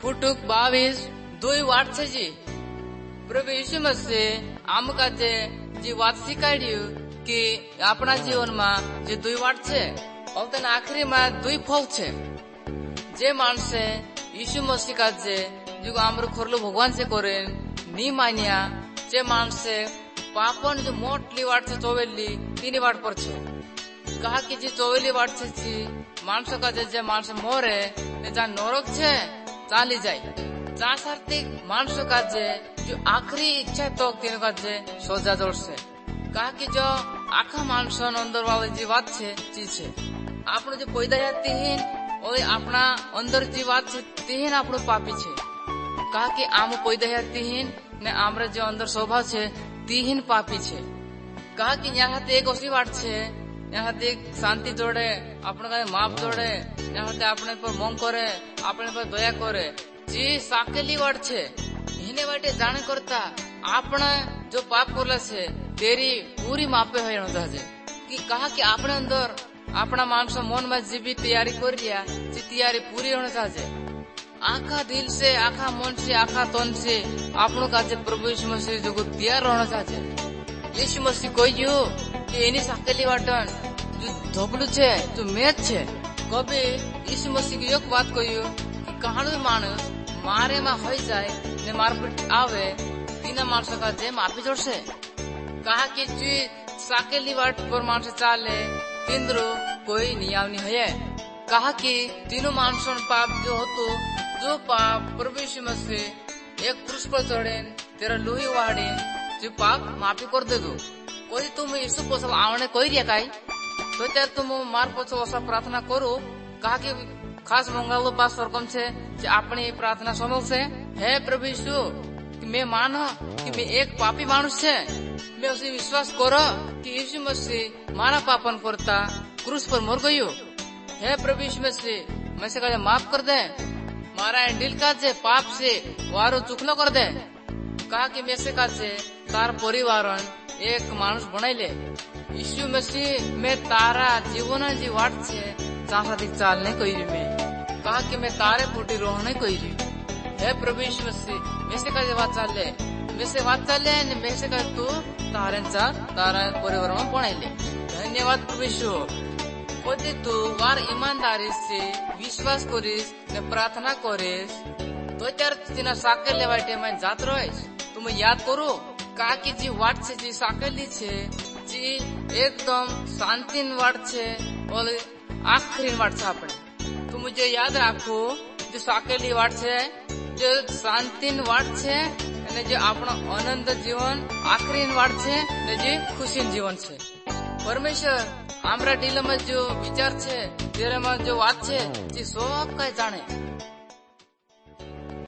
पुटुक 22 वाट छे जी। प्रभु यीशु मसीह आमका जी बात शिकाड्यू कि अपना जीवन में जे 2 वाट छे और तेन आखिरी में 2 फल छे। जे मानसे यीशु मसीह का जो आमर खोरलो भगवान से करे नी मानिया जे मानसे पापन जो मोटली वाट छे 3 वाट पर छे। कहा कि जी 24 वाट छे जी मानस का जे मानस मोरे जहाँ नरक छे चाली जाए जहाँ सार्थिक मानस का जो आखिरी इच्छा तो तीन का सोजा जोड़ से। कहा कि जो आखा मानस अंदर वाले जी बात छे चीज छे आपने जो पैदा जाती है और अपना अंदर जी बात छे तीन आपनो पापी छे। कहा कि आम पैदा जाती है ने आमरे जो अंदर शोभा छे तीन पापी छे। कहा कि यहाँ एक ओसी बात छे यहाँ शांति जोड़े अपने का माप जोड़े यहाँ अपने पर मोंग करे अपने पर दया करे जी साकेली वाट छे। इन्हें वाटे जाने करता आपने जो पाप करला से तेरी पूरी मापे है कि कहा कि आपने अंदर अपना मानस मन में जी भी तैयारी कर लिया जी तैयारी पूरी होने चाहिए। आखा दिल से आखा मन से आखा तन से आपनों का प्रभु यीशु मसीह जो तैयार रहना चाहिए। यीशु मसीह कोई कि इन्हीं साकेली वाटन जो धोबलू छे जो मेच छे कभी यीशु मसीह की एक बात कही कि कहानी मानस मारे में हो जाए ने मारपीट आवे तीन मानस का जे माफी जोड़ से। कहा कि जी साकेली वाट पर मानस चाले तीनरो कोई नियम नहीं है। कहा कि तीनों मानसों पाप जो होतो जो पाप प्रभु यीशु मसीह एक क्रूस पर चढ़े तेरा लुही वाड़े जो पाप माफी कर दे दो। कोई तुम यीशु को सब आवने कोई रिया काई तो त्यार तुम मार पछो वसा प्रार्थना करो। कहा कि खास मंगल पास सरकम से अपनी प्रार्थना समझ से है प्रभु यीशु कि मैं मानो कि मैं एक पापी मानुष है मैं उसे विश्वास करो कि यीशु मसीह मारा पापन करता क्रूस पर मर गयो है प्रभु यीशु मसीह मैं से कहा माफ कर दे मारा दिल का जे पाप से वारो चुकलो कर दे। कहा कि मैं से कहा तार परिवार एक मानुष बनाई ले यीशु मसीह मैं तारा जीवन जी वाट छे चाहती चालने कोई में। कहा कि मैं तारे फूटी रोहने कोई है प्रभु यीशु मसीह मैं से कहा बात चाल ले मैं से बात चाल ले मैं से कहा तू तारे तारा परिवार में बनाई ले। धन्यवाद प्रभु यीशु कोई तू वार ईमानदारी से विश्वास करिस ने प्रार्थना करिस तो चार तीन साकेल ले बाटे मैं जात रहिस तुम याद करो। कहा कि जी वाट से जी साकेली छे जी एकदम शांतिन वाट छे और आखिरी वाट छे अपने तुम मुझे याद रखो जो साकेली वाट छे जो शांतिन वाट छे ने जो अपना आनंद जीवन आखिरी वाट छे ने जो खुशी जीवन छे। परमेश्वर हमरा दिल में जो विचार छे तेरे में जो बात छे जी सब का जाने